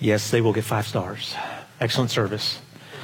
Yes, they will get 5 stars. Excellent service.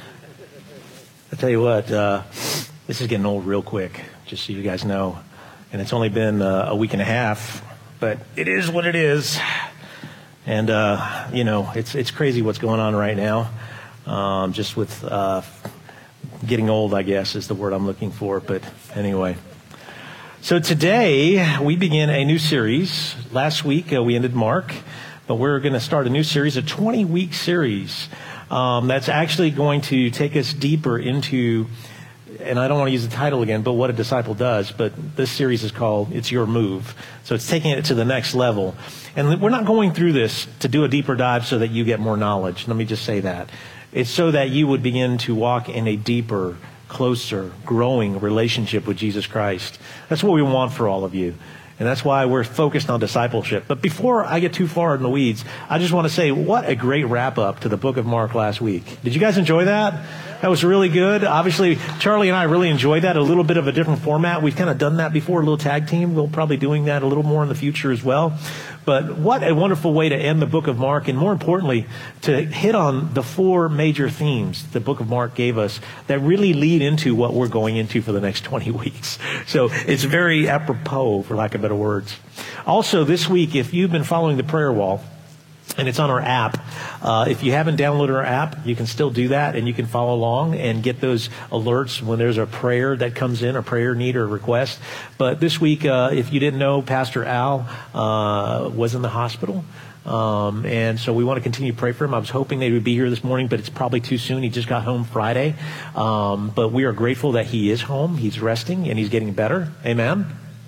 I tell you what, this is getting old real quick, just so you guys know. And it's only been a week and a half, but it is what it is. And, it's crazy what's going on right now. Just with getting old, I guess, is the word I'm looking for. But anyway. So today, we begin a new series. Last week, we ended Mark. But we're going to start a new series, a 20-week series. That's actually going to take us deeper into, and I don't want to use the title again, but what a disciple does. But this series is called It's Your Move. So it's taking it to the next level. And we're not going through this to do a deeper dive so that you get more knowledge. Let me just say that. It's so that you would begin to walk in a deeper, closer, growing relationship with Jesus Christ. That's what we want for all of you. And that's why we're focused on discipleship. But before I get too far in the weeds, I just want to say what a great wrap-up to the book of Mark last week. Did you guys enjoy that? That was really good. Obviously, Charlie and I really enjoyed that. A little bit of a different format. We've kind of done that before, a little tag team. We'll probably doing that a little more in the future as well. But what a wonderful way to end the book of Mark, and more importantly, to hit on the 4 major themes the book of Mark gave us that really lead into what we're going into for the next 20 weeks. So it's very apropos, for lack of better words. Also, this week, if you've been following the prayer wall, and it's on our app. If you haven't downloaded our app, you can still do that, and you can follow along and get those alerts when there's a prayer that comes in, a prayer need or request. But this week, if you didn't know, Pastor Al was in the hospital. And so we want to continue to pray for him. I was hoping they would be here this morning, but it's probably too soon. He just got home Friday. But we are grateful that he is home. He's resting, and he's getting better. Amen?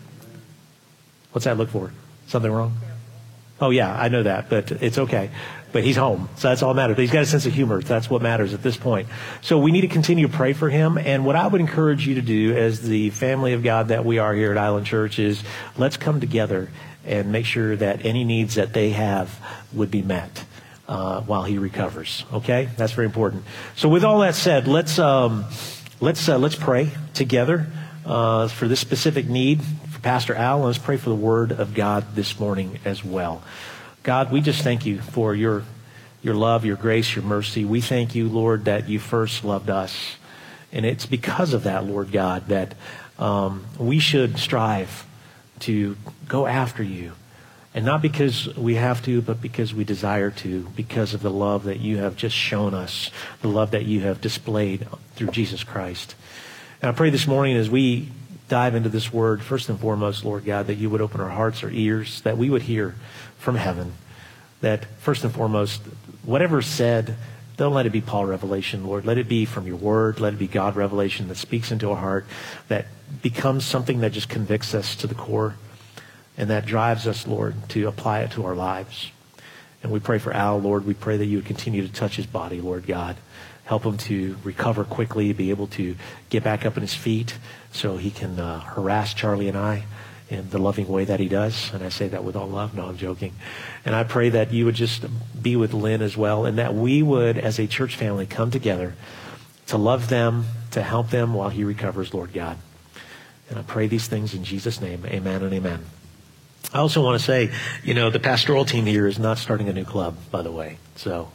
What's that look for? Something wrong? Oh, yeah, I know that, but it's okay. But he's home, so that's all that matters. But he's got a sense of humor. That's what matters at this point. So we need to continue to pray for him. And what I would encourage you to do as the family of God that we are here at Island Church is let's come together and make sure that any needs that they have would be met while he recovers. Okay? That's very important. So with all that said, let's pray together for this specific need. Pastor Al, let's pray for the Word of God this morning as well. God, we just thank you for your love, your grace, your mercy. We thank you, Lord, that you first loved us. And it's because of that, Lord God, that we should strive to go after you. And not because we have to, but because we desire to, because of the love that you have just shown us, the love that you have displayed through Jesus Christ. And I pray this morning as we dive into this word, first and foremost, Lord God, that you would open our hearts, our ears, that we would hear from heaven. That first and foremost, whatever is said, don't let it be Paul revelation, Lord. Let it be from your word. Let it be God revelation that speaks into our heart, that becomes something that just convicts us to the core, and that drives us, Lord, to apply it to our lives. And we pray for Al, Lord. We pray that you would continue to touch his body, Lord God. Help him to recover quickly, be able to get back up on his feet so he can harass Charlie and I in the loving way that he does. And I say that with all love. No, I'm joking. And I pray that you would just be with Lynn as well, and that we would, as a church family, come together to love them, to help them while he recovers, Lord God. And I pray these things in Jesus' name. Amen and amen. I also want to say, the pastoral team here is not starting a new club, by the way. So,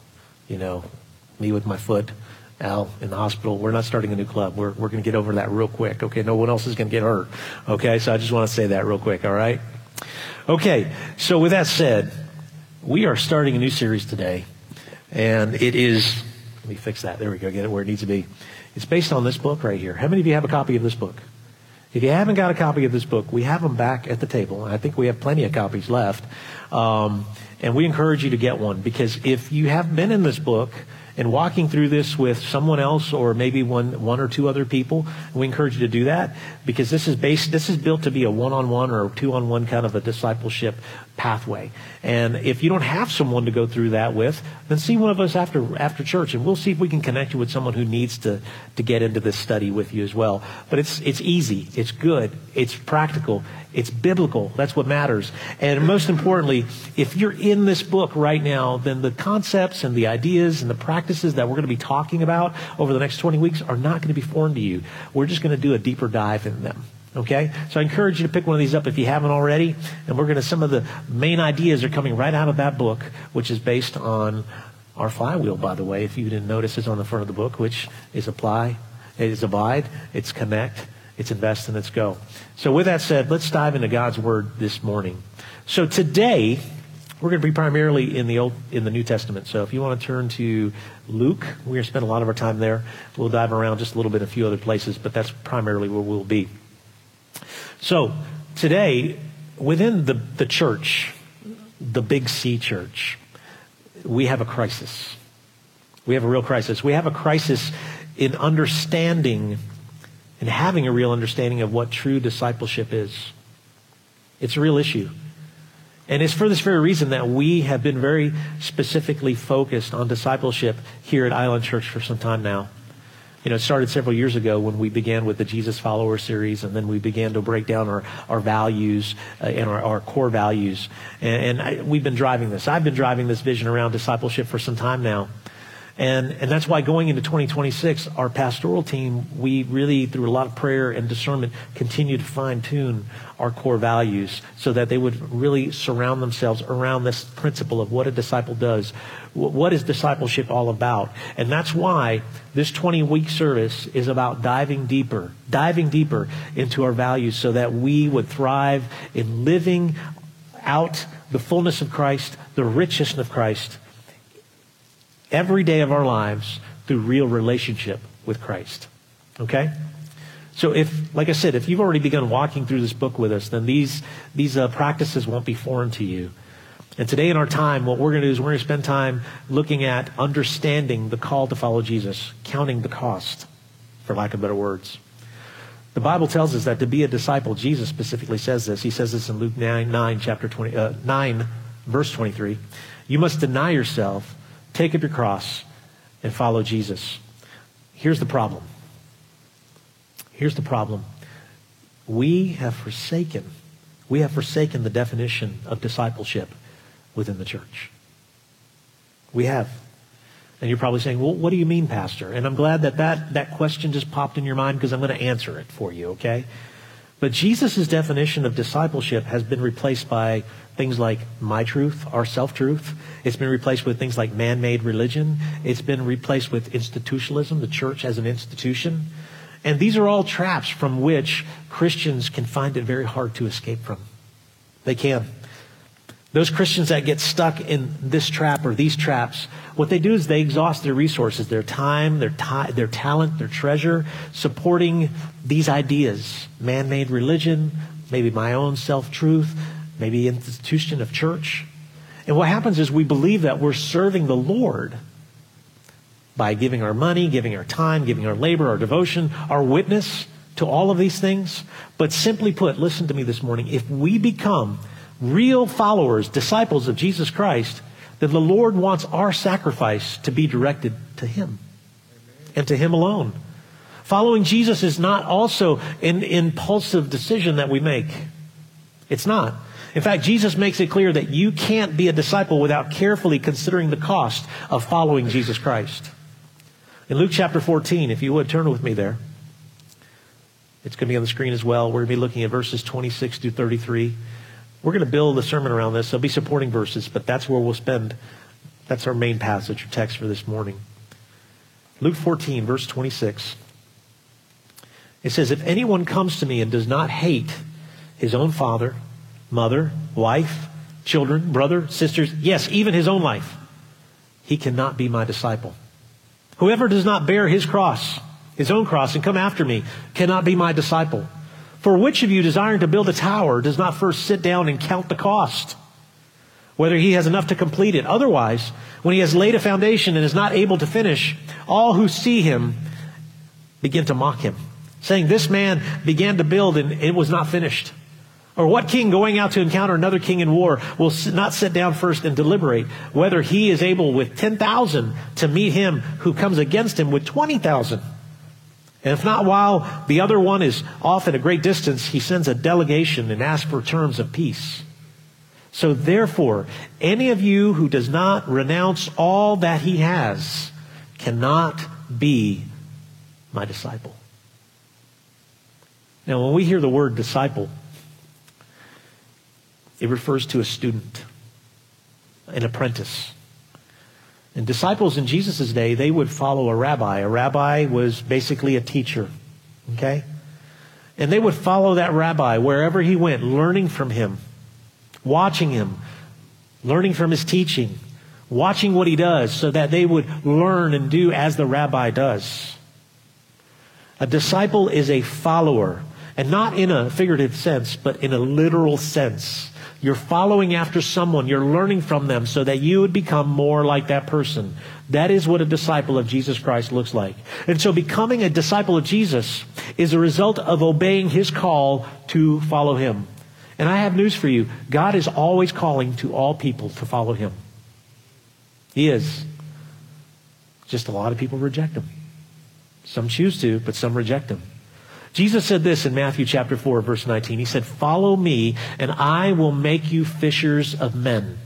me with my foot, Al in the hospital. We're not starting a new club. We're going to get over that real quick. Okay, no one else is going to get hurt. Okay, so I just want to say that real quick, all right? Okay, so with that said, we are starting a new series today, and it is, let me fix that. There we go, get it where it needs to be. It's based on this book right here. How many of you have a copy of this book? If you haven't got a copy of this book, we have them back at the table. I think we have plenty of copies left. And we encourage you to get one, because if you have been in this book and walking through this with someone else or maybe one or two other people, we encourage you to do that, because this is built to be a one-on-one or two-on-one kind of a discipleship pathway. And if you don't have someone to go through that with, then see one of us after church, and we'll see if we can connect you with someone who needs to get into this study with you as well. But it's easy, it's good, it's practical, it's biblical. That's what matters. And most importantly, if you're in this book right now, then the concepts and the ideas and the practices that we're going to be talking about over the next 20 weeks are not going to be foreign to you. We're just going to do a deeper dive in them. Okay? So I encourage you to pick one of these up if you haven't already. And some of the main ideas are coming right out of that book, which is based on Our flywheel, by the way, if you didn't notice, is on the front of the book, which is apply, it is abide, it's connect, it's invest, and it's go. So with that said, let's dive into God's Word this morning. So today, we're going to be primarily in the New Testament. So if you want to turn to Luke, we're going to spend a lot of our time there. We'll dive around just a little bit, a few other places, but that's primarily where we'll be. So today, within the church, the Big C church, we have a crisis. We have a real crisis. We have a crisis in understanding and having a real understanding of what true discipleship is. It's a real issue. And it's for this very reason that we have been very specifically focused on discipleship here at Island Church for some time now. You know, it started several years ago when we began with the Jesus Follower series, and then we began to break down our values and our core values. We've been driving this. I've been driving this vision around discipleship for some time now. And that's why going into 2026, our pastoral team, we really, through a lot of prayer and discernment, continue to fine-tune our core values so that they would really surround themselves around this principle of what a disciple does. What is discipleship all about? And that's why this 20-week service is about diving deeper into our values so that we would thrive in living out the fullness of Christ, the richness of Christ, every day of our lives through real relationship with Christ. Okay? So like I said, if you've already begun walking through this book with us, then these practices won't be foreign to you. And today in our time, what we're going to do is we're going to spend time looking at understanding the call to follow Jesus, counting the cost, for lack of better words. The Bible tells us that to be a disciple, Jesus specifically says this. He says this in Luke 9, verse 23. You must deny yourself, take up your cross, and follow Jesus. Here's the problem. We have forsaken the definition of discipleship within the church. We have. And you're probably saying, well, what do you mean, Pastor? And I'm glad that question just popped in your mind because I'm going to answer it for you, okay? But Jesus' definition of discipleship has been replaced by things like my truth, our self-truth. It's been replaced with things like man-made religion. It's been replaced with institutionalism, the church as an institution. And these are all traps from which Christians can find it very hard to escape from. They can. Those Christians that get stuck in this trap or these traps, what they do is they exhaust their resources, their time, their talent, their treasure, supporting these ideas. Man-made religion, maybe my own self-truth, maybe institution of church. And what happens is we believe that we're serving the Lord by giving our money, giving our time, giving our labor, our devotion, our witness to all of these things. But simply put, listen to me this morning, if we become real followers, disciples of Jesus Christ, then the Lord wants our sacrifice to be directed to Him and to Him alone. Following Jesus is not also an impulsive decision that we make. It's not. In fact, Jesus makes it clear that you can't be a disciple without carefully considering the cost of following Jesus Christ. In Luke chapter 14, if you would, turn with me there. It's going to be on the screen as well. We're going to be looking at verses 26 through 33. We're going to build a sermon around this. There'll be supporting verses, but that's where we'll spend. That's our main passage or text for this morning. Luke 14, verse 26. It says, if anyone comes to me and does not hate his own father, mother, wife, children, brother, sisters, yes, even his own life, he cannot be my disciple. Whoever does not bear his own cross, and come after me, cannot be my disciple. For which of you desiring to build a tower does not first sit down and count the cost, whether he has enough to complete it? Otherwise, when he has laid a foundation and is not able to finish, all who see him begin to mock him, saying, this man began to build and it was not finished. Or what king going out to encounter another king in war will not sit down first and deliberate whether he is able with 10,000 to meet him who comes against him with 20,000? And if not, while the other one is off at a great distance, he sends a delegation and asks for terms of peace. So therefore, any of you who does not renounce all that he has cannot be my disciple. Now, when we hear the word disciple, it refers to a student, an apprentice. And disciples in Jesus' day, they would follow a rabbi. A rabbi was basically a teacher, okay? And they would follow that rabbi wherever he went, learning from him, watching him, learning from his teaching, watching what he does so that they would learn and do as the rabbi does. A disciple is a follower, and not in a figurative sense, but in a literal sense. You're following after someone. You're learning from them so that you would become more like that person. That is what a disciple of Jesus Christ looks like. And so becoming a disciple of Jesus is a result of obeying his call to follow him. And I have news for you. God is always calling to all people to follow him. He is. Just a lot of people reject him. Some choose to, but some reject him. Jesus said this in Matthew chapter 4, verse 19. He said, "Follow me, and I will make you fishers of men."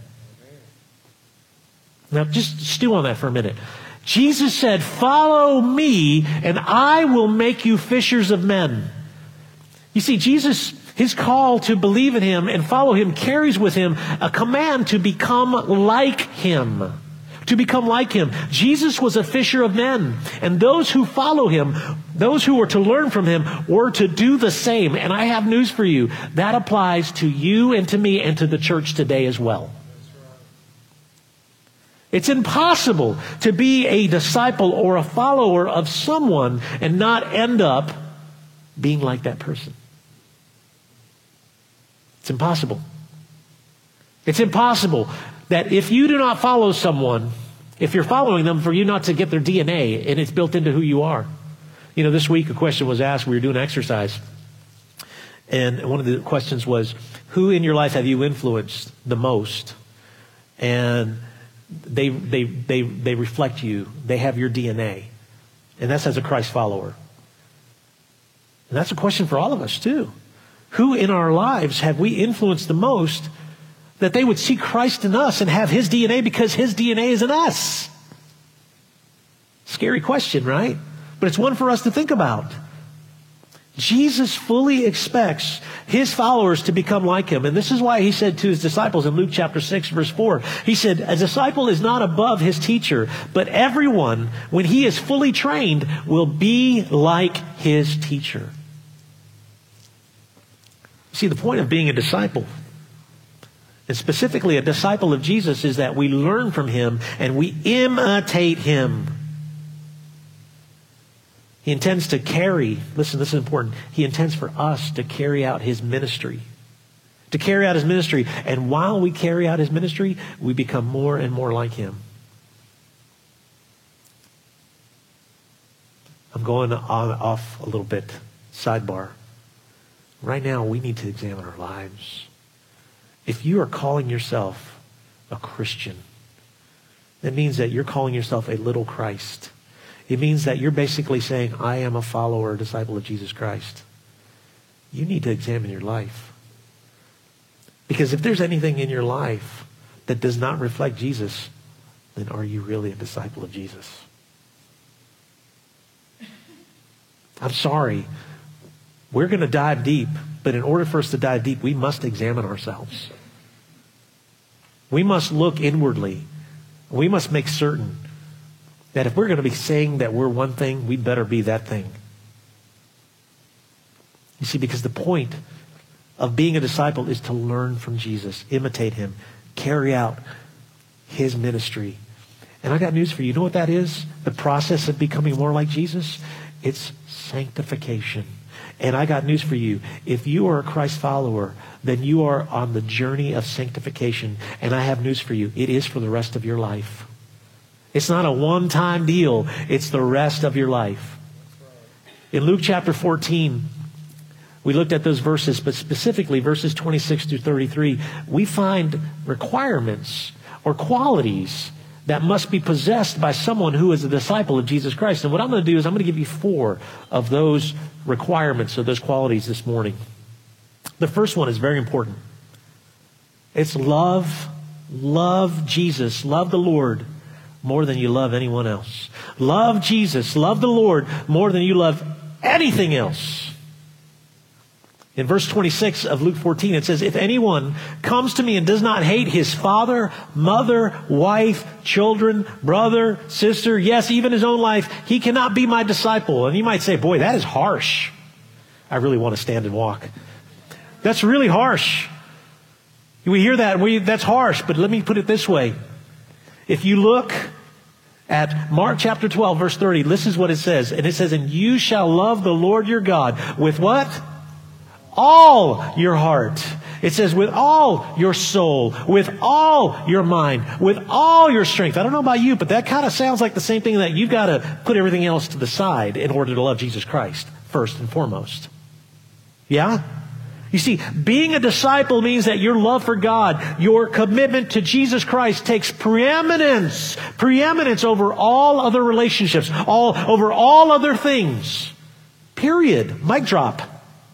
Now, just stew on that for a minute. Jesus said, "Follow me, and I will make you fishers of men." You see, Jesus, his call to believe in him and follow him carries with him a command to become like him. To become like him. Jesus was a fisher of men. And those who follow him, those who were to learn from him, were to do the same. And I have news for you. That applies to you and to me and to the church today as well. It's impossible to be a disciple or a follower of someone and not end up being like that person. It's impossible. It's impossible that if you do not follow someone, if you're following them, for you not to get their DNA, and it's built into who you are. You know, this week a question was asked, we were doing exercise, and one of the questions was, who in your life have you influenced the most? And they reflect you. They have your DNA. And that's as a Christ follower. And that's a question for all of us too. Who in our lives have we influenced the most that they would see Christ in us and have his DNA because his DNA is in us? Scary question, right? But it's one for us to think about. Jesus fully expects his followers to become like him. And this is why he said to his disciples in Luke chapter 6, verse 4, he said, "A disciple is not above his teacher, but everyone, when he is fully trained, will be like his teacher." See, the point of being a disciple, and specifically a disciple of Jesus, is that we learn from him and we imitate him. He intends to carry, listen, this is important, he intends for us to carry out his ministry. To carry out his ministry. And while we carry out his ministry, we become more and more like him. I'm going off a little bit. Sidebar. Right now, we need to examine our lives. If you are calling yourself a Christian, that means that you're calling yourself a little Christ. It means that you're basically saying, I am a follower, a disciple of Jesus Christ. You need to examine your life. Because if there's anything in your life that does not reflect Jesus, then are you really a disciple of Jesus? I'm sorry. We're going to dive deep, but in order for us to dive deep, we must examine ourselves. We must look inwardly. We must make certain that if we're going to be saying that we're one thing, we'd better be that thing. You see, because the point of being a disciple is to learn from Jesus, imitate him, carry out his ministry. And I got news for you. You know what that is? The process of becoming more like Jesus? It's sanctification. And I got news for you. If you are a Christ follower, then you are on the journey of sanctification. And I have news for you. It is for the rest of your life. It's not a one-time deal. It's the rest of your life. In Luke chapter 14, we looked at those verses, but specifically verses 26 through 33, we find requirements or qualities that must be possessed by someone who is a disciple of Jesus Christ. And what I'm going to do is I'm going to give you 4 of those requirements, of those qualities this morning. The first one is very important. It's love Jesus, love the Lord more than you love anyone else. Love Jesus, love the Lord more than you love anything else. In verse 26 of Luke 14, it says, if anyone comes to me and does not hate his father, mother, wife, children, brother, sister, yes, even his own life, he cannot be my disciple. And you might say, boy, that is harsh. I really want to stand and walk. That's really harsh. We hear that, that's harsh, but let me put it this way. If you look at Mark chapter 12, verse 30, this is what it says. And it says, and you shall love the Lord your God with what? All your heart. It says with all your soul, with all your mind, with all your strength. I don't know about you, but that kind of sounds like the same thing, that you've got to put everything else to the side in order to love Jesus Christ first and foremost. Yeah? You see, being a disciple means that your love for God, your commitment to Jesus Christ takes preeminence over all other relationships, over all other things. Period. Mic drop.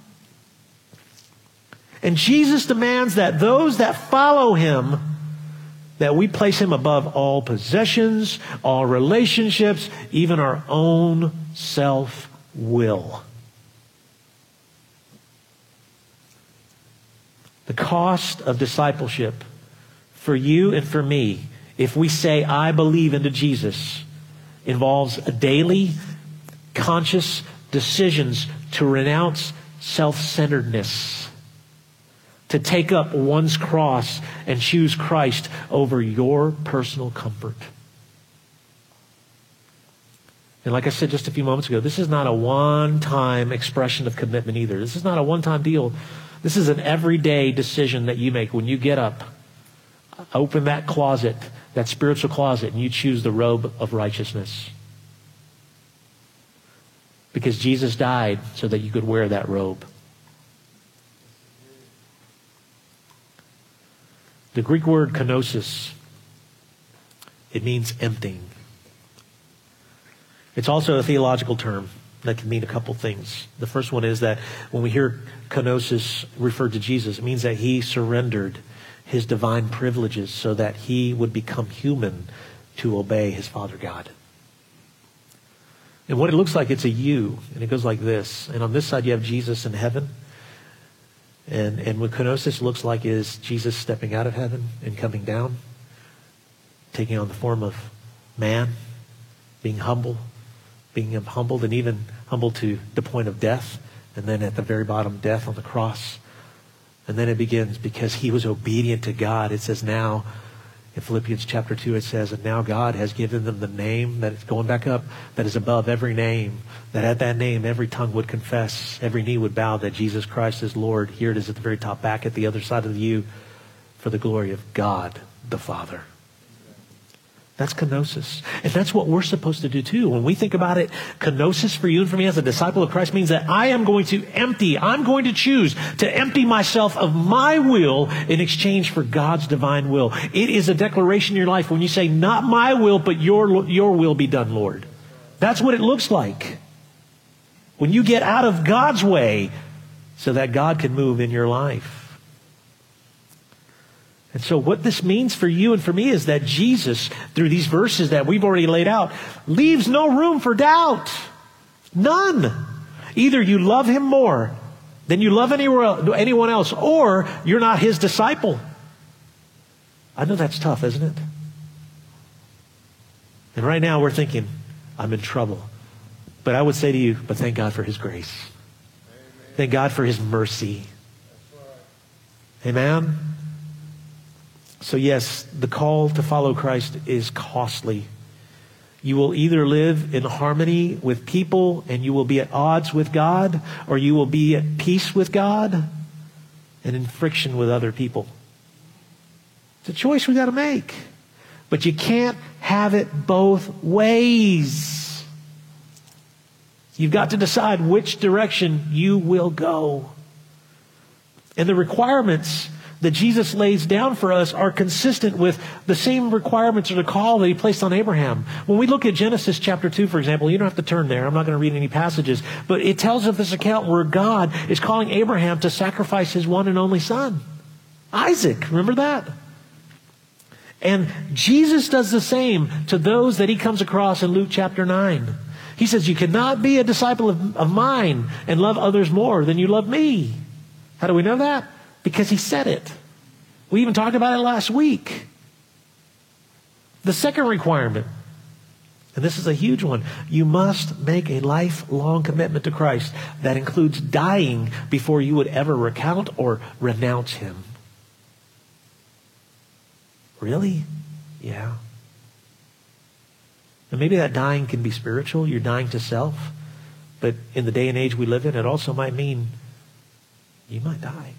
And Jesus demands that those that follow Him, that we place Him above all possessions, all relationships, even our own self-will. The cost of discipleship for you and for me, if we say, I believe into Jesus, involves a daily, conscious decisions to renounce self-centeredness, to take up one's cross and choose Christ over your personal comfort. And like I said just a few moments ago, this is not a one-time expression of commitment either. This is not a one-time deal. This is an everyday decision that you make when you get up, open that closet, that spiritual closet, and you choose the robe of righteousness. Because Jesus died so that you could wear that robe. The Greek word kenosis, it means emptying. It's also a theological term that can mean a couple things. The first one is that when we hear kenosis referred to Jesus, it means that He surrendered His divine privileges so that He would become human to obey His Father God. And what it looks like, it's a U, and it goes like this. And on this side you have Jesus in heaven. And what kenosis looks like is Jesus stepping out of heaven and coming down, taking on the form of man, being humbled, and even humbled to the point of death. And then at the very bottom, death on the cross. And then it begins, because He was obedient to God. It says now, in Philippians chapter 2, it says, and now God has given them the name that is going back up, that is above every name, that at that name every tongue would confess, every knee would bow that Jesus Christ is Lord. Here it is at the very top, back at the other side of the U, for the glory of God the Father. That's kenosis. And that's what we're supposed to do too. When we think about it, kenosis for you and for me as a disciple of Christ means that I am going to I'm going to choose to empty myself of my will in exchange for God's divine will. It is a declaration in your life when you say, not my will, but your will be done, Lord. That's what it looks like. When you get out of God's way so that God can move in your life. And so what this means for you and for me is that Jesus, through these verses that we've already laid out, leaves no room for doubt. None. Either you love Him more than you love anyone else, or you're not His disciple. I know that's tough, isn't it? And right now we're thinking, I'm in trouble. But I would say to you, but thank God for His grace. Amen. Thank God for His mercy. Right. Amen? So yes, the call to follow Christ is costly. You will either live in harmony with people and you will be at odds with God, or you will be at peace with God and in friction with other people. It's a choice we got to make. But you can't have it both ways. You've got to decide which direction you will go. And the requirements that Jesus lays down for us are consistent with the same requirements or the call that He placed on Abraham. When we look at Genesis chapter 2, for example, you don't have to turn there. I'm not going to read any passages. But it tells of this account where God is calling Abraham to sacrifice his one and only son, Isaac. Remember that? And Jesus does the same to those that He comes across in Luke chapter 9. He says, you cannot be a disciple of mine and love others more than you love me. How do we know that? Because he said it. We even talked about it last week. The second requirement, and this is a huge one, you must make a lifelong commitment to Christ. That includes dying before you would ever recount or renounce him. Really? Yeah. And maybe that dying can be spiritual. You're dying to self. But in the day and age we live in, it also might mean you might die.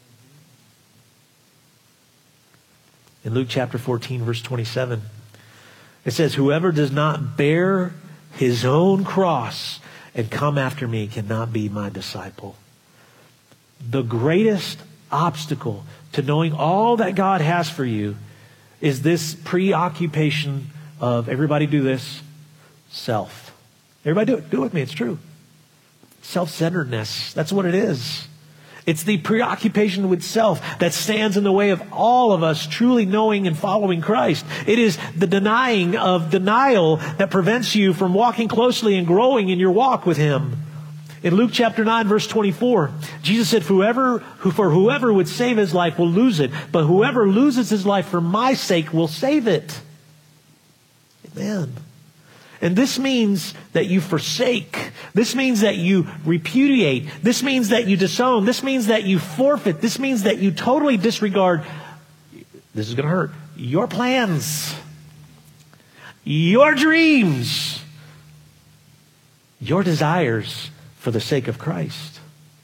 In Luke chapter 14, verse 27, it says, whoever does not bear his own cross and come after me cannot be my disciple. The greatest obstacle to knowing all that God has for you is this preoccupation of, everybody do this, self. Everybody do it. Do it with me. It's true. Self-centeredness. That's what it is. It's the preoccupation with self that stands in the way of all of us truly knowing and following Christ. It is the denying of denial that prevents you from walking closely and growing in your walk with him. In Luke chapter 9, verse 24, Jesus said, for whoever would save his life will lose it, but whoever loses his life for my sake will save it. Amen. And this means that you forsake. This means that you repudiate. This means that you disown. This means that you forfeit. This means that you totally disregard, this is going to hurt, your plans, your dreams, your desires for the sake of Christ.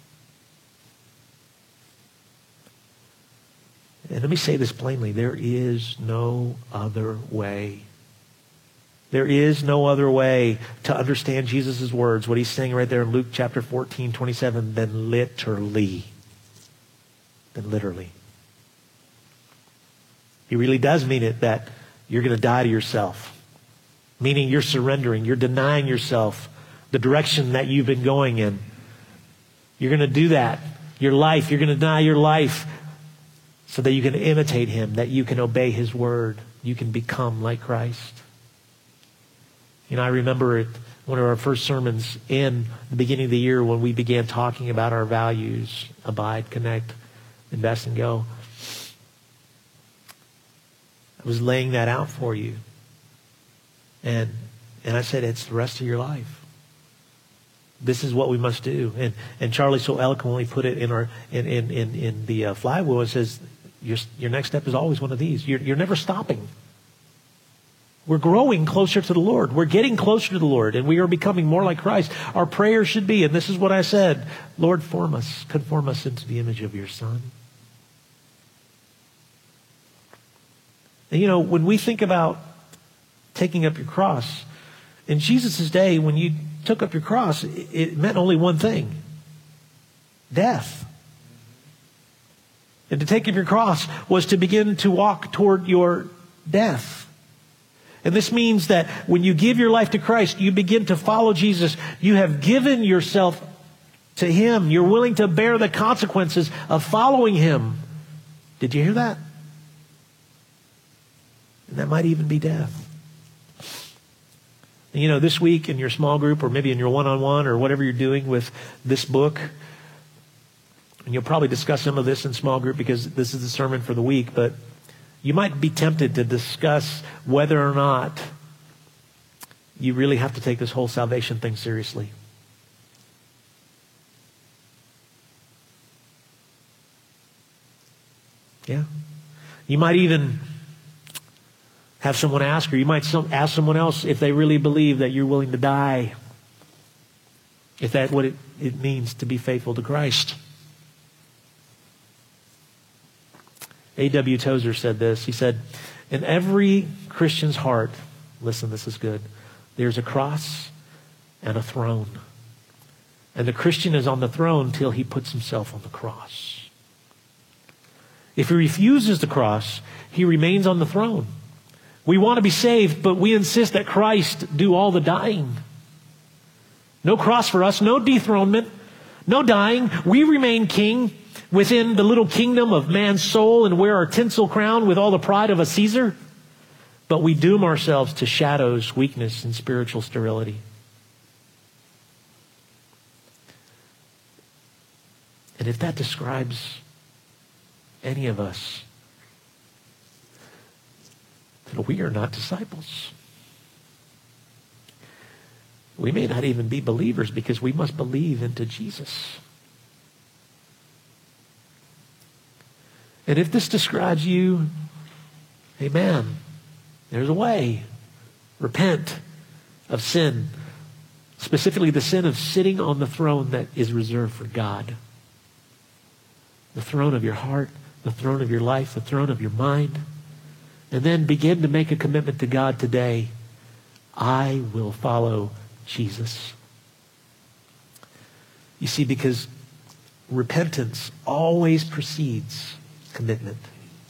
And let me say this plainly. There is no other way. There is no other way to understand Jesus' words, what he's saying right there in Luke chapter 14, 27, than literally. Than literally. He really does mean it, that you're going to die to yourself. Meaning you're surrendering, you're denying yourself the direction that you've been going in. You're going to do that. Your life, you're going to deny your life so that you can imitate him, that you can obey his word. You can become like Christ. You know, I remember at one of our first sermons in the beginning of the year when we began talking about our values, abide, connect, invest, and go. I was laying that out for you. And I said, it's the rest of your life. This is what we must do. And Charlie so eloquently put it in the flywheel. It says, your next step is always one of these. You're never stopping. We're growing closer to the Lord. We're getting closer to the Lord, and we are becoming more like Christ. Our prayer should be, and this is what I said, Lord, conform us into the image of your Son. And you know, when we think about taking up your cross, in Jesus' day, when you took up your cross, it meant only one thing: death. And to take up your cross was to begin to walk toward your death. And this means that when you give your life to Christ, you begin to follow Jesus. You have given yourself to him. You're willing to bear the consequences of following him. Did you hear that? And that might even be death. And you know, this week in your small group, or maybe in your one-on-one, or whatever you're doing with this book, and you'll probably discuss some of this in small group because this is the sermon for the week, but you might be tempted to discuss whether or not you really have to take this whole salvation thing seriously. Yeah. You might even have someone ask, or you might ask someone else if they really believe that you're willing to die. If that's what it means to be faithful to Christ. A.W. Tozer said this. He said, in every Christian's heart, listen, this is good, there's a cross and a throne. And the Christian is on the throne till he puts himself on the cross. If he refuses the cross, he remains on the throne. We want to be saved, but we insist that Christ do all the dying. No cross for us, no dethronement, no dying. We remain king within the little kingdom of man's soul and wear our tinsel crown with all the pride of a Caesar. But we doom ourselves to shadows, weakness, and spiritual sterility. And And if that describes any of us, then we are not disciples. We may not even be believers because we must believe into Jesus. And if this describes you, amen, there's a way. Repent of sin, specifically the sin of sitting on the throne that is reserved for God. The throne of your heart, the throne of your life, the throne of your mind. And then begin to make a commitment to God today. I will follow Jesus. You see, because repentance always precedes commitment.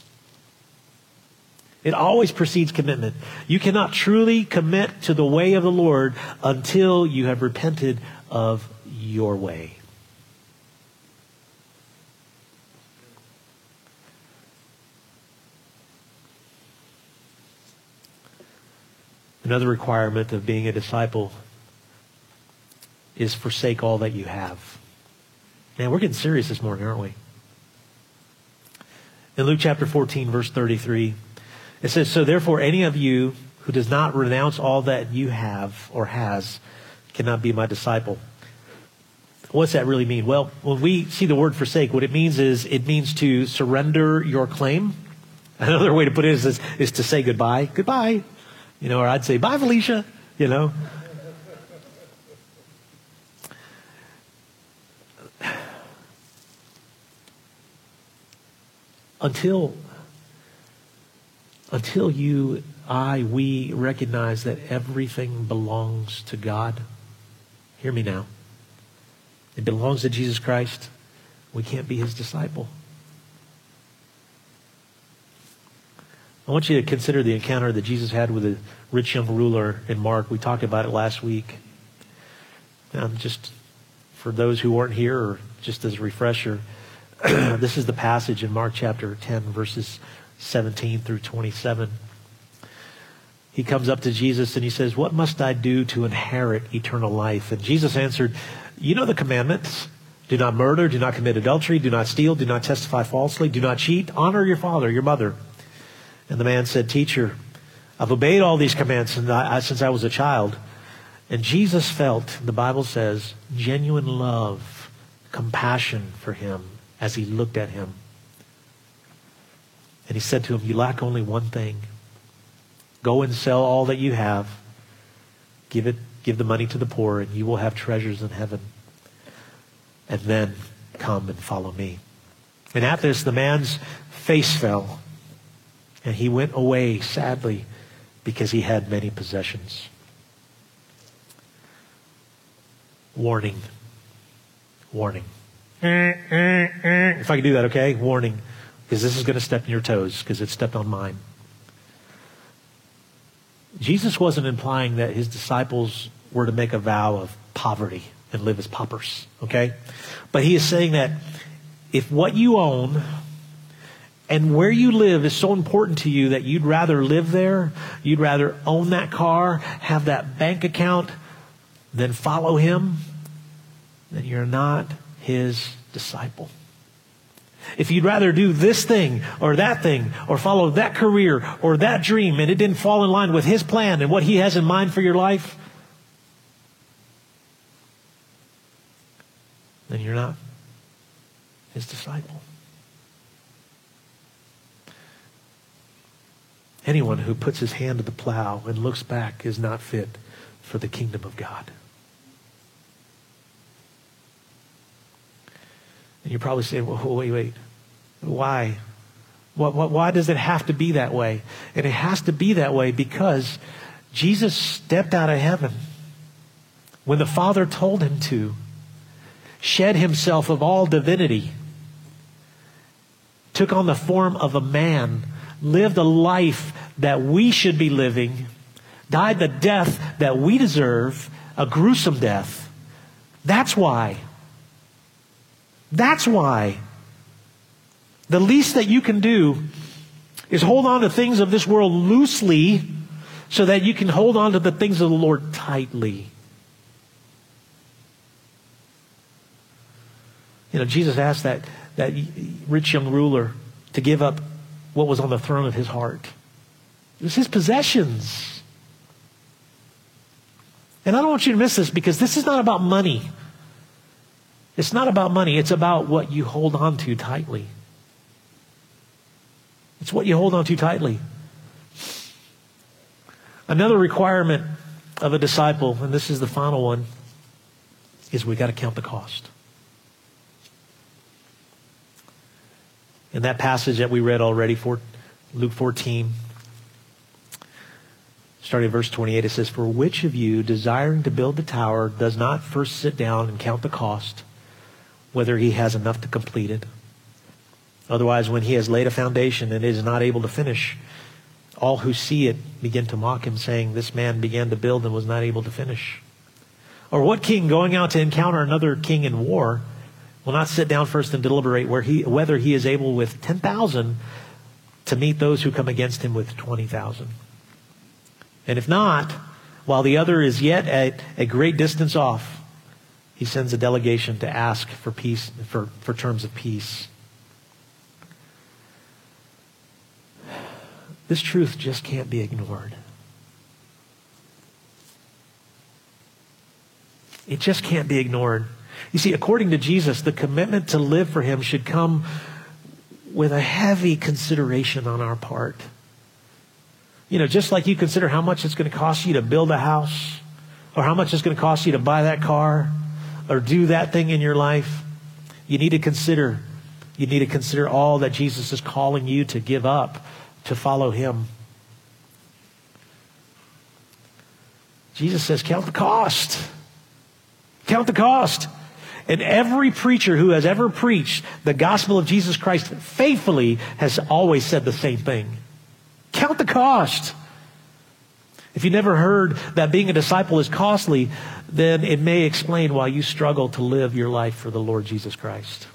It always precedes commitment. You cannot truly commit to the way of the Lord until you have repented of your way. Another requirement of being a disciple is forsake all that you have. Man, we're getting serious this morning, aren't we? In Luke chapter 14, verse 33, it says, so therefore any of you who does not renounce all that you have or has cannot be my disciple. What's that really mean? Well, when we see the word forsake, what it means is it means to surrender your claim. Another way to put it is to say goodbye. Goodbye. You know, or I'd say, bye, Felicia. You know. Until we recognize that everything belongs to God. Hear me now. It belongs to Jesus Christ. We can't be his disciple. I want you to consider the encounter that Jesus had with the rich young ruler in Mark. We talked about it last week. Just for those who weren't here, or just as a refresher, this is the passage in Mark chapter 10, verses 17 through 27. He comes up to Jesus and he says, what must I do to inherit eternal life? And Jesus answered, you know the commandments. Do not murder, do not commit adultery, do not steal, do not testify falsely, do not cheat, honor your father, your mother. And the man said, teacher, I've obeyed all these commands since I was a child. And Jesus felt, the Bible says, genuine love, compassion for him as he looked at him. And he said to him, you lack only one thing. Go and sell all that you have. Give the money to the poor, and you will have treasures in heaven. And then come and follow me. And at this, the man's face fell. And he went away sadly because he had many possessions. Warning. Warning. If I could do that, okay? Warning. Because this is going to step in your toes, because it stepped on mine. Jesus wasn't implying that his disciples were to make a vow of poverty and live as paupers, okay? But he is saying that if what you own and where you live is so important to you that you'd rather live there, you'd rather own that car, have that bank account, than follow him, then you're not his disciple. If you'd rather do this thing or follow that career or that dream and it didn't fall in line with his plan and what he has in mind for your life, then you're not his disciple. Anyone who puts his hand to the plow and looks back is not fit for the kingdom of God. And you're probably saying, well, wait. Why? Why does it have to be that way? And it has to be that way because Jesus stepped out of heaven when the Father told him to, shed himself of all divinity, took on the form of a man, lived a life that we should be living, died the death that we deserve, a gruesome death. That's why. That's why. The least that you can do is hold on to things of this world loosely so that you can hold on to the things of the Lord tightly. Jesus asked that rich young ruler to give up what was on the throne of his heart. It was his possessions. And I don't want you to miss this, because this is not about money. It's not about money. It's about what you hold on to tightly. It's what you hold on to tightly. Another requirement of a disciple, and this is the final one, is we got to count the cost. In that passage that we read already, Luke 14, starting at verse 28, it says, "For which of you, desiring to build the tower, does not first sit down and count the cost, whether he has enough to complete it? Otherwise, when he has laid a foundation and is not able to finish, all who see it begin to mock him, saying, 'This man began to build and was not able to finish.' Or what king going out to encounter another king in war will not sit down first and deliberate whether he is able with 10,000 to meet those who come against him with 20,000? And if not, while the other is yet at a great distance off, he sends a delegation to ask for peace, for terms of peace." This truth just can't be ignored. It just can't be ignored. You see, according to Jesus, the commitment to live for him should come with a heavy consideration on our part. Just like you consider how much it's going to cost you to build a house, or how much it's going to cost you to buy that car, or do that thing in your life, you need to consider all that Jesus is calling you to give up to follow him. Jesus says, count the cost. Count the cost. And every preacher who has ever preached the gospel of Jesus Christ faithfully has always said the same thing. Count the cost. If you never heard that being a disciple is costly, then it may explain why you struggle to live your life for the Lord Jesus Christ.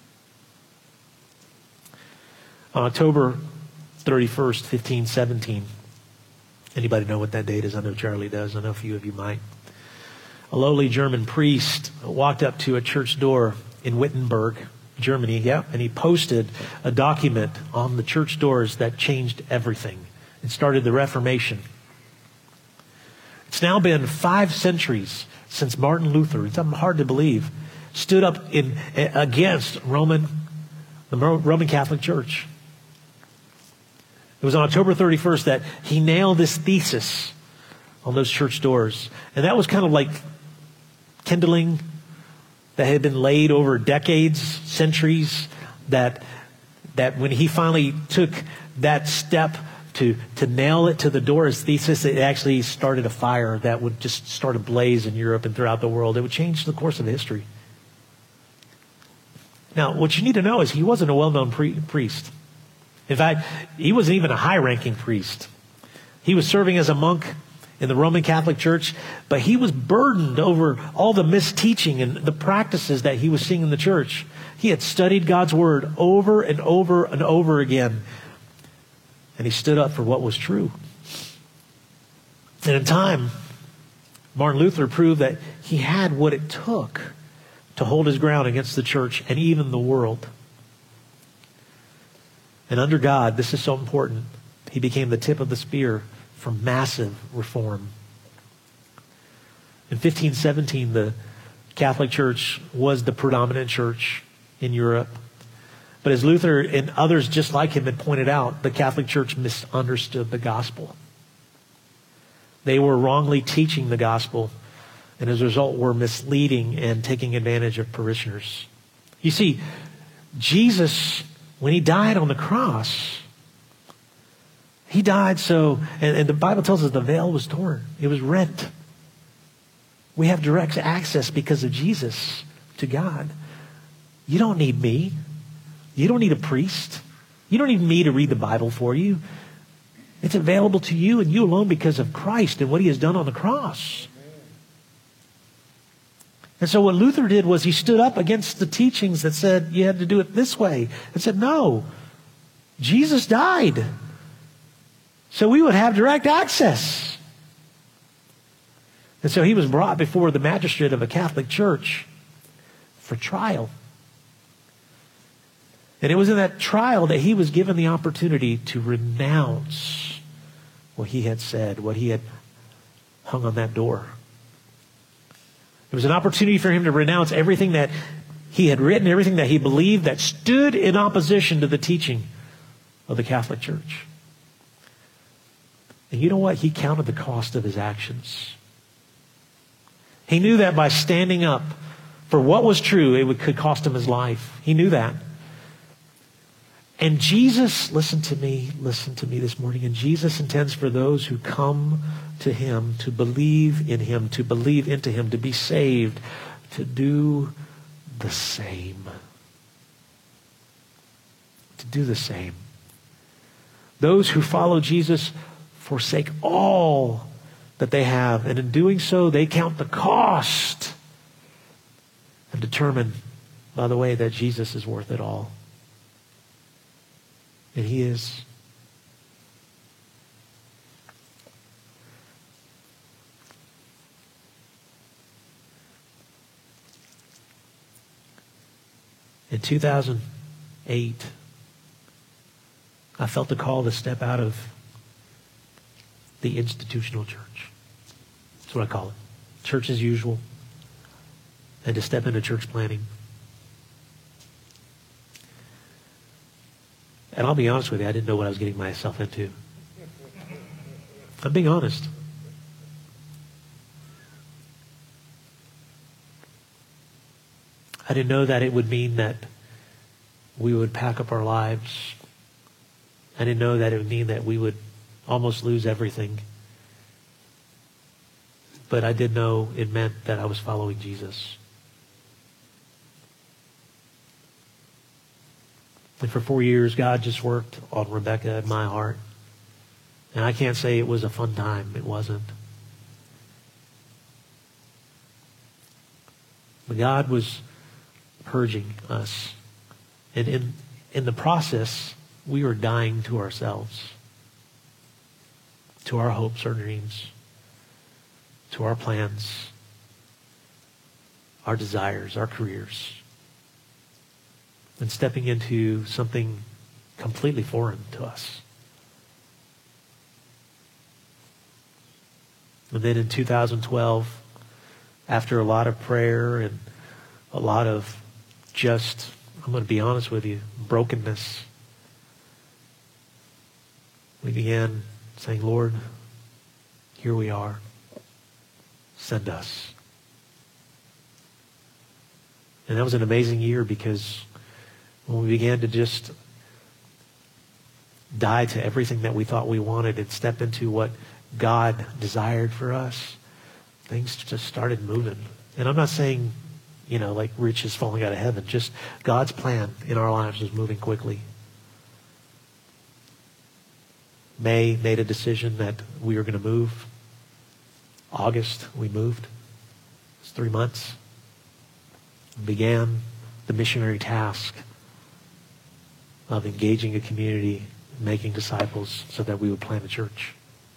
On October 31st, 1517. Anybody know what that date is? I know Charlie does. I know a few of you might. A lowly German priest walked up to a church door in Wittenberg, Germany, and he posted a document on the church doors that changed everything. It started the Reformation. It's now been 5 centuries since Martin Luther, it's hard to believe, stood up against the Roman Catholic Church. It was on October 31st that he nailed this thesis on those church doors. And that was kind of like kindling that had been laid over decades, centuries, that when he finally took that step to nail it to the door, his thesis, it actually started a fire that would just start a blaze in Europe and throughout the world. It would change the course of history. Now, what you need to know is he wasn't a well-known priest. In fact, he wasn't even a high-ranking priest. He was serving as a monk in the Roman Catholic Church, but he was burdened over all the misteaching and the practices that he was seeing in the church. He had studied God's word over and over and over again, and he stood up for what was true. And in time, Martin Luther proved that he had what it took to hold his ground against the church and even the world. And under God, this is so important, he became the tip of the spear for massive reform. In 1517, the Catholic Church was the predominant church in Europe. But as Luther and others just like him had pointed out, the Catholic Church misunderstood the gospel. They were wrongly teaching the gospel, and as a result were misleading and taking advantage of parishioners. You see, Jesus, when he died on the cross, he died so, and the Bible tells us the veil was torn. It was rent. We have direct access because of Jesus to God. You don't need me. You don't need a priest. You don't need me to read the Bible for you. It's available to you and you alone because of Christ and what he has done on the cross. And so what Luther did was he stood up against the teachings that said you had to do it this way and said, no, Jesus died so we would have direct access. And so he was brought before the magistrate of a Catholic church for trial. And it was in that trial that he was given the opportunity to renounce what he had said, what he had hung on that door. It was an opportunity for him to renounce everything that he had written, everything that he believed that stood in opposition to the teaching of the Catholic Church. And you know what? He counted the cost of his actions. He knew that by standing up for what was true, it could cost him his life. He knew that. And Jesus, listen to me this morning, and Jesus intends for those who come to him, to believe in him, to believe into him, to be saved, to do the same. To do the same. Those who follow Jesus forsake all that they have, and in doing so, they count the cost and determine, by the way, that Jesus is worth it all. And he is. In 2008, I felt the call to step out of the institutional church. That's what I call it. Church as usual. And to step into church planting. And I'll be honest with you, I didn't know what I was getting myself into. I'm being honest. I didn't know that it would mean that we would pack up our lives. I didn't know that it would mean that we would almost lose everything. But I did know it meant that I was following Jesus. And for 4 years, God just worked on Rebecca in my heart. And I can't say it was a fun time. It wasn't. But God was purging us. And in the process, we were dying to ourselves, to our hopes, our dreams, to our plans, our desires, our careers, and stepping into something completely foreign to us. And then in 2012, after a lot of prayer and a lot of just, I'm going to be honest with you, brokenness, we began saying, Lord, here we are. Send us. And that was an amazing year because when we began to just die to everything that we thought we wanted and step into what God desired for us, things just started moving. And I'm not saying, like riches falling out of heaven. Just God's plan in our lives was moving quickly. May made a decision that we were going to move. August, we moved. It was 3 months. We began the missionary task of engaging a community, making disciples so that we would plant a church.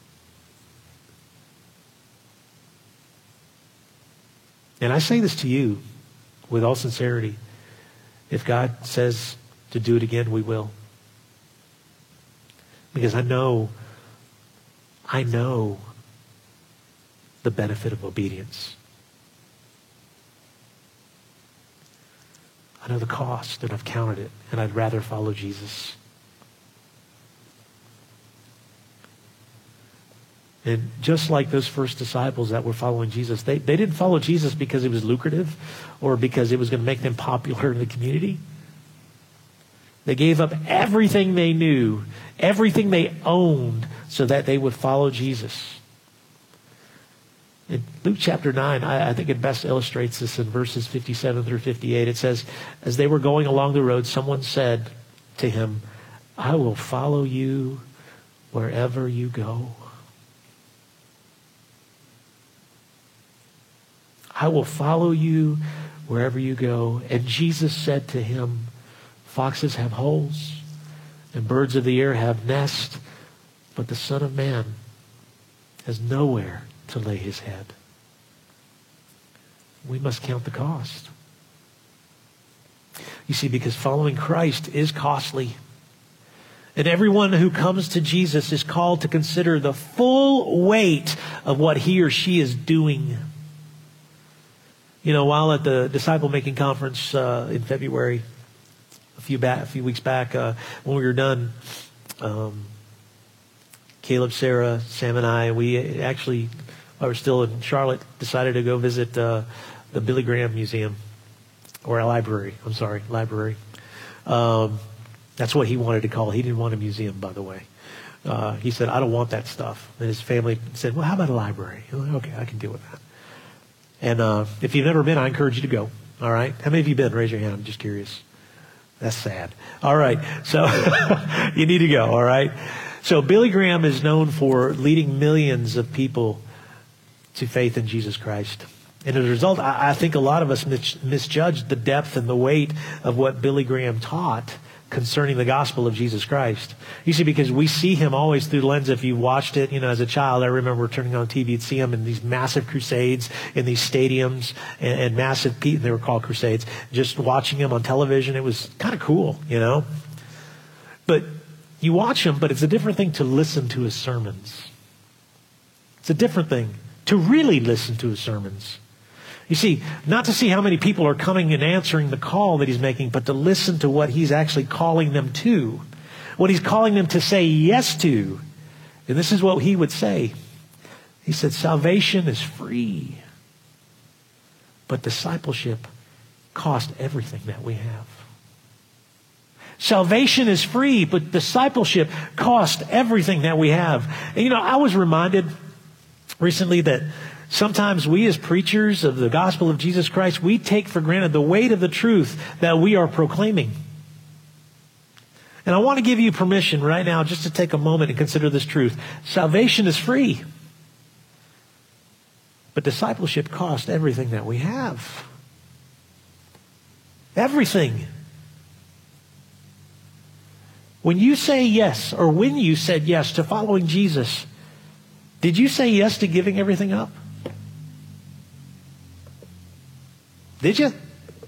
And I say this to you with all sincerity. If God says to do it again, we will. Because I know the benefit of obedience. I know the cost, and I've counted it, and I'd rather follow Jesus. And just like those first disciples that were following Jesus, they didn't follow Jesus because it was lucrative or because it was going to make them popular in the community. They gave up everything they knew, everything they owned, so that they would follow Jesus. In Luke chapter 9, I think it best illustrates this in verses 57 through 58. It says, as they were going along the road, someone said to him, I will follow you wherever you go. I will follow you wherever you go. And Jesus said to him, foxes have holes, and birds of the air have nests, but the Son of Man has nowhere to lay his head. We must count the cost. You see, because following Christ is costly. And everyone who comes to Jesus is called to consider the full weight of what he or she is doing. You know, while at the disciple-making conference in February, a few weeks back, when we were done, Caleb, Sarah, Sam, and I, we actually, while we were still in Charlotte, decided to go visit the Billy Graham Museum, or a library. That's what he wanted to call it. He didn't want a museum, by the way. He said, I don't want that stuff. And his family said, well, how about a library? Like, okay, I can deal with that. And if you've never been, I encourage you to go. All right? How many of you been? Raise your hand. I'm just curious. That's sad. All right. So you need to go. All right? So Billy Graham is known for leading millions of people to faith in Jesus Christ. And as a result, I think a lot of us misjudged the depth and the weight of what Billy Graham taught concerning the gospel of Jesus Christ. You see, because we see him always through the lens. If you watched it, as a child, I remember turning on TV and see him in these massive crusades in these stadiums and massive, they were called crusades, just watching him on television. It was kind of cool, But you watch him, but it's a different thing to listen to his sermons. It's a different thing to really listen to his sermons. You see, not to see how many people are coming and answering the call that he's making, but to listen to what he's actually calling them to, what he's calling them to say yes to. And this is what he would say. He said, salvation is free, but discipleship costs everything that we have. Salvation is free, but discipleship costs everything that we have. And I was reminded recently that sometimes we as preachers of the gospel of Jesus Christ, we take for granted the weight of the truth that we are proclaiming. And I want to give you permission right now just to take a moment and consider this truth. Salvation is free, but discipleship costs everything that we have. Everything. When you say yes, or when you said yes to following Jesus, did you say yes to giving everything up? Did you?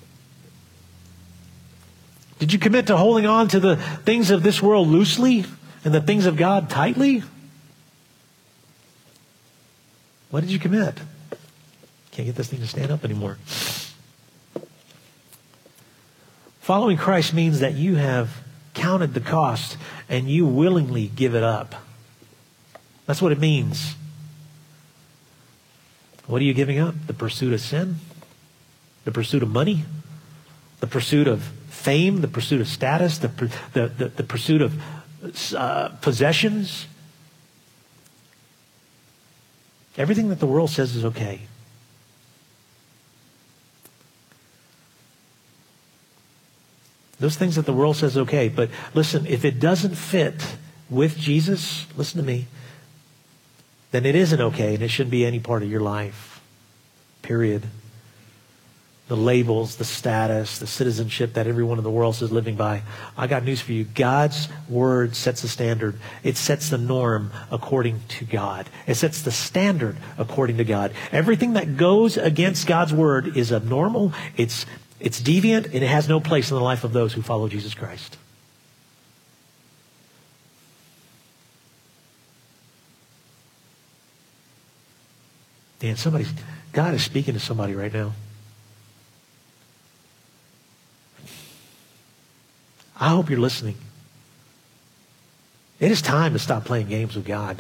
Did you commit to holding on to the things of this world loosely and the things of God tightly? What did you commit? Can't get this thing to stand up anymore. Following Christ means that you have counted the cost and you willingly give it up. That's what it means. What are you giving up? The pursuit of sin? The pursuit of money? The pursuit of fame? The pursuit of status? The pursuit of possessions? Everything that the world says is okay. Those things that the world says okay. But listen, if it doesn't fit with Jesus, listen to me, then it isn't okay and it shouldn't be any part of your life. Period. The labels, the status, the citizenship that everyone in the world is living by. I got news for you. God's word sets the standard. It sets the norm according to God. It sets the standard according to God. Everything that goes against God's word is abnormal. It's deviant, and it has no place in the life of those who follow Jesus Christ. Dan, God is speaking to somebody right now. I hope you're listening. It is time to stop playing games with God.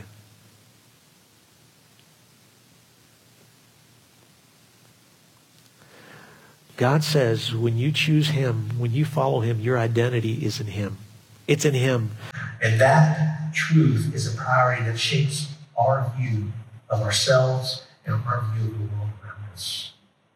God says when you choose Him, when you follow Him, your identity is in Him. It's in Him. And that truth is a priority that shapes our view of ourselves and our view of the world around us.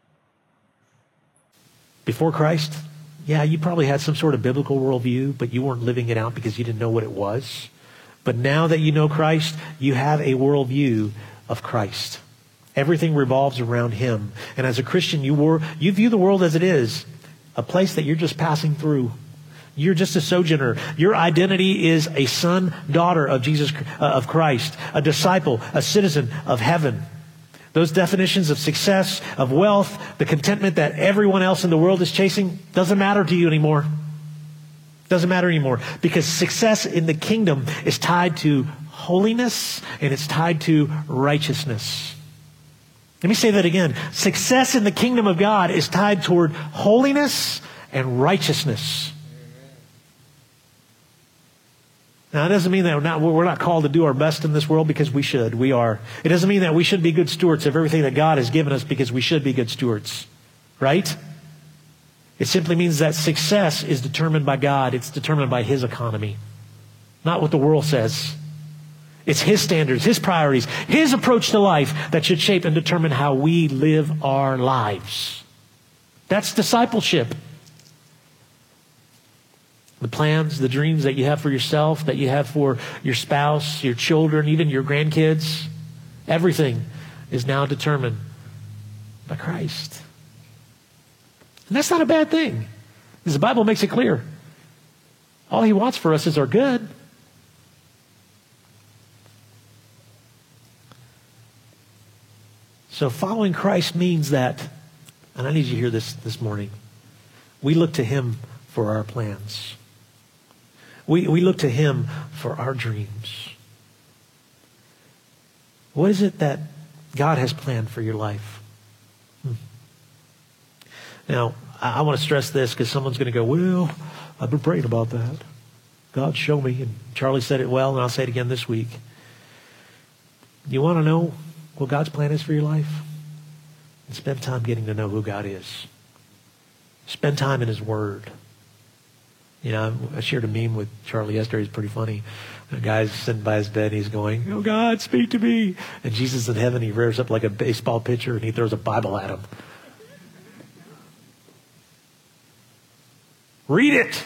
Before Christ, yeah, you probably had some sort of biblical worldview, but you weren't living it out because you didn't know what it was. But now that you know Christ, you have a worldview of Christ. Everything revolves around Him. And as a Christian, you view the world as it is, a place that you're just passing through. You're just a sojourner. Your identity is a son, daughter of Jesus, of Christ, a disciple, a citizen of heaven. Those definitions of success, of wealth, the contentment that everyone else in the world is chasing, doesn't matter to you anymore. Doesn't matter anymore. Because success in the kingdom is tied to holiness and it's tied to righteousness. Let me say that again. Success in the kingdom of God is tied toward holiness and righteousness. Now, it doesn't mean that we're not called to do our best in this world, because we should. We are. It doesn't mean that we should be good stewards of everything that God has given us, because we should be good stewards. Right? It simply means that success is determined by God. It's determined by His economy. Not what the world says. It's His standards, His priorities, His approach to life that should shape and determine how we live our lives. That's discipleship. The plans, the dreams that you have for yourself, that you have for your spouse, your children, even your grandkids, everything is now determined by Christ. And that's not a bad thing, because the Bible makes it clear. All He wants for us is our good. So following Christ means that, and I need you to hear this morning, we look to Him for our plans. We look to Him for our dreams. What is it that God has planned for your life? Now, I want to stress this, because someone's going to go, well, I've been praying about that. God, show me. And Charlie said it well, and I'll say it again this week. You want to know what God's plan is for your life? And spend time getting to know who God is. Spend time in His Word. You know, I shared a meme with Charlie yesterday. It's pretty funny. A guy's sitting by his bed, and he's going, oh, God, speak to me. And Jesus in heaven, He rears up like a baseball pitcher, and He throws a Bible at him. Read it.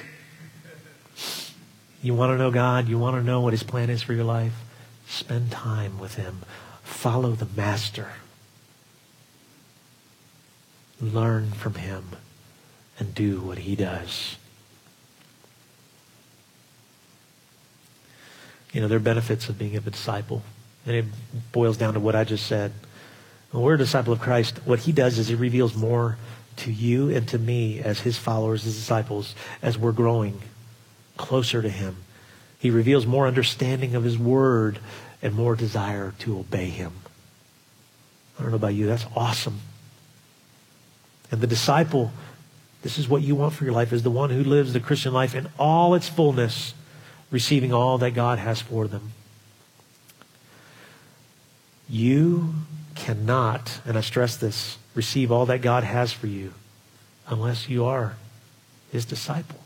You want to know God? You want to know what His plan is for your life? Spend time with Him. Follow the Master. Learn from Him and do what He does. You know, there are benefits of being a disciple. And it boils down to what I just said. When we're a disciple of Christ, what He does is He reveals more to you and to me as His followers, His disciples, as we're growing closer to Him. He reveals more understanding of His Word and more desire to obey Him. I don't know about you, that's awesome. And the disciple, this is what you want for your life, is the one who lives the Christian life in all its fullness, receiving all that God has for them. You cannot, and I stress this, receive all that God has for you unless you are His disciple.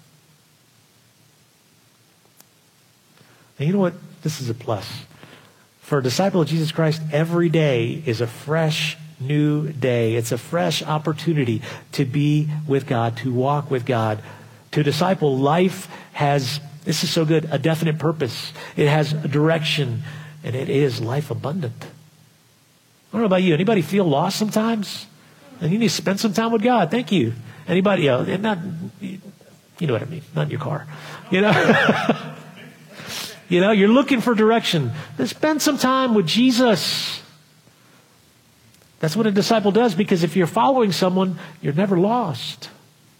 And you know what? This is a plus. For a disciple of Jesus Christ, every day is a fresh new day. It's a fresh opportunity to be with God, to walk with God. To disciple, life has, this is so good, a definite purpose. It has a direction, and it is life abundant. I don't know about you. Anybody feel lost sometimes? And you need to spend some time with God. Thank you. Anybody else? Not, you know what I mean. Not in your car. You know? You know, you're looking for direction. Then spend some time with Jesus. That's what a disciple does, because if you're following someone, you're never lost.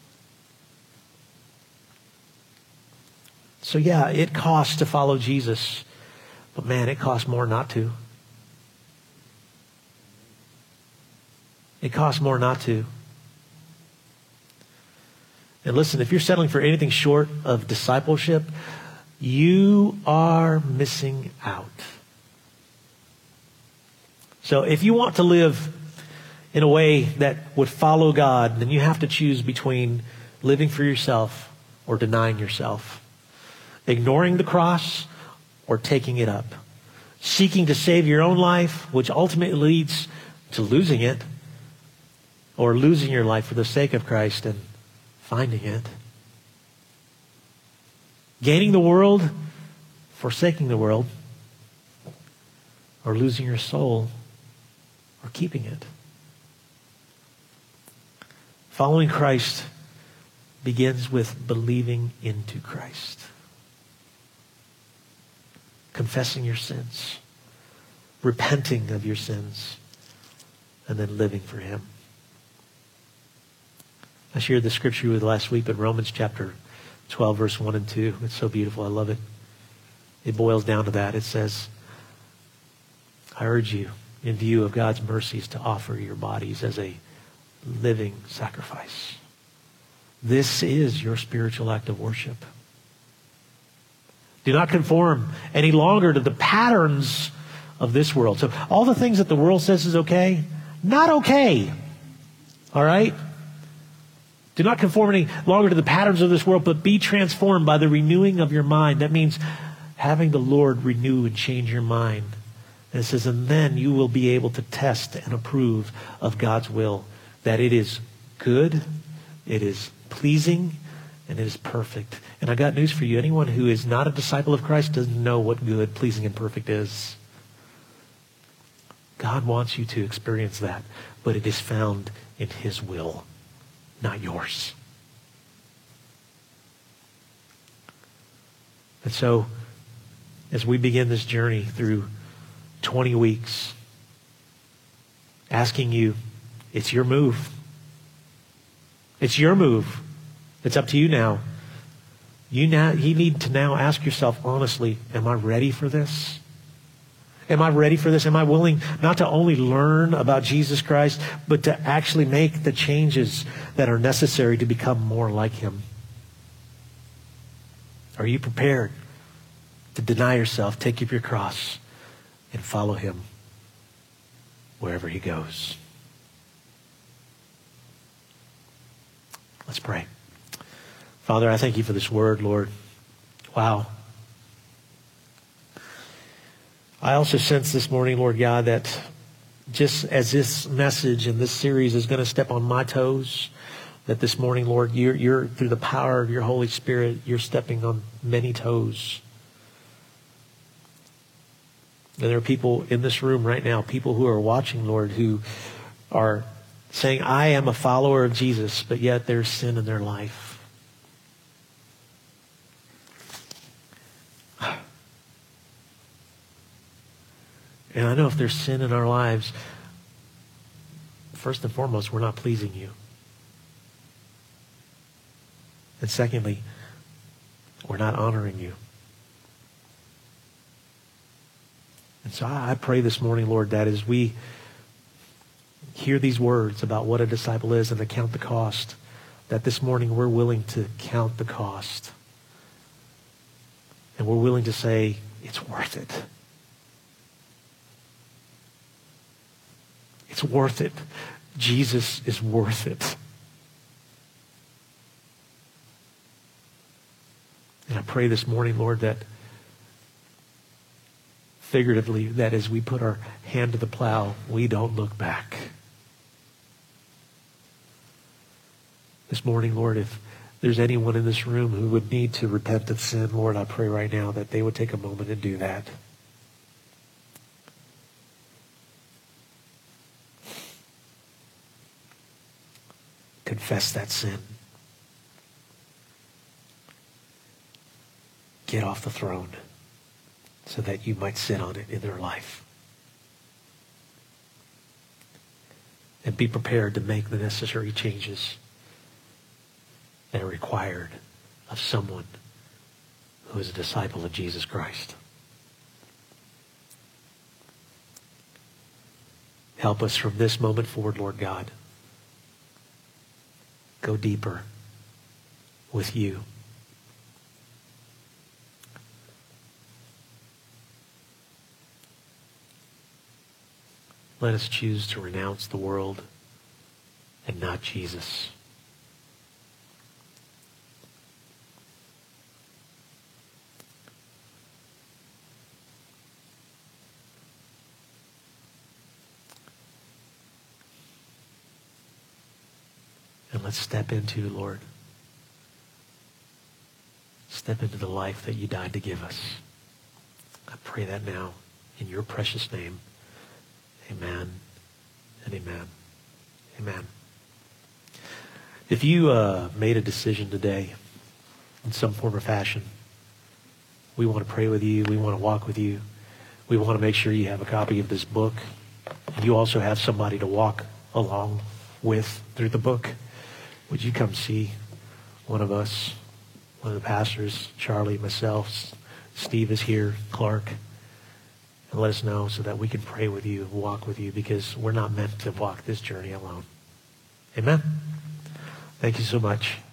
So yeah, it costs to follow Jesus. But man, it costs more not to. It costs more not to. And listen, if you're settling for anything short of discipleship, you are missing out. So if you want to live in a way that would follow God, then you have to choose between living for yourself or denying yourself. Ignoring the cross or taking it up. Seeking to save your own life, which ultimately leads to losing it, or losing your life for the sake of Christ and finding it. Gaining the world, forsaking the world, or losing your soul, or keeping it. Following Christ begins with believing into Christ. Confessing your sins. Repenting of your sins. and then living for him. I shared the scripture with last week in Romans chapter 12, verse 1 and 2. It's so beautiful. I love it. It boils down to that. It says, I urge you, in view of God's mercies, to offer your bodies as a living sacrifice. This is your spiritual act of worship. Do not conform any longer to the patterns of this world. So all the things that the world says is okay, not okay. All right? Do not conform any longer to the patterns of this world, but be transformed by the renewing of your mind. That means having the Lord renew and change your mind. And it says, and then you will be able to test and approve of God's will, that it is good, it is pleasing, and it is perfect. And I got news for you. Anyone who is not a disciple of Christ doesn't know what good, pleasing, and perfect is. God wants you to experience that, but it is found in his will, not yours. And so, as we begin this journey through 20 weeks, asking you, it's your move. It's your move. It's up to you now. You need to now ask yourself honestly, am I ready for this? Am I ready for this? Am I willing not to only learn about Jesus Christ, but to actually make the changes that are necessary to become more like him? Are you prepared to deny yourself, take up your cross, and follow him wherever he goes? Let's pray. Father, I thank you for this word, Lord. Wow. I also sense this morning, Lord God, that just as this message and this series is going to step on my toes, that this morning, Lord, you're through the power of your Holy Spirit, you're stepping on many toes. And there are people in this room right now, people who are watching, Lord, who are saying, I am a follower of Jesus, but yet there's sin in their life. And I know if there's sin in our lives, first and foremost, we're not pleasing you. And secondly, we're not honoring you. And so I pray this morning, Lord, that as we hear these words about what a disciple is and to count the cost, that this morning we're willing to count the cost. And we're willing to say, it's worth it. It's worth it. Jesus is worth it. And I pray this morning, Lord, that figuratively, that as we put our hand to the plow, we don't look back. This morning, Lord, if there's anyone in this room who would need to repent of sin, Lord, I pray right now that they would take a moment and do that. Confess that sin. Get off the throne so that you might sit on it in their life. And be prepared to make the necessary changes that are required of someone who is a disciple of Jesus Christ. Help us from this moment forward, Lord God. Go deeper with you. Let us choose to renounce the world and not Jesus. And let's step into, Lord, step into the life that you died to give us. I pray that now in your precious name. Amen and amen. Amen. If you made a decision today in some form or fashion, we want to pray with you. We want to walk with you. We want to make sure you have a copy of this book. and you also have somebody to walk along with through the book, would you come see one of us, one of the pastors, Charlie, myself, Steve is here, Clark, and let us know so that we can pray with you and walk with you, because we're not meant to walk this journey alone. Amen? Thank you so much.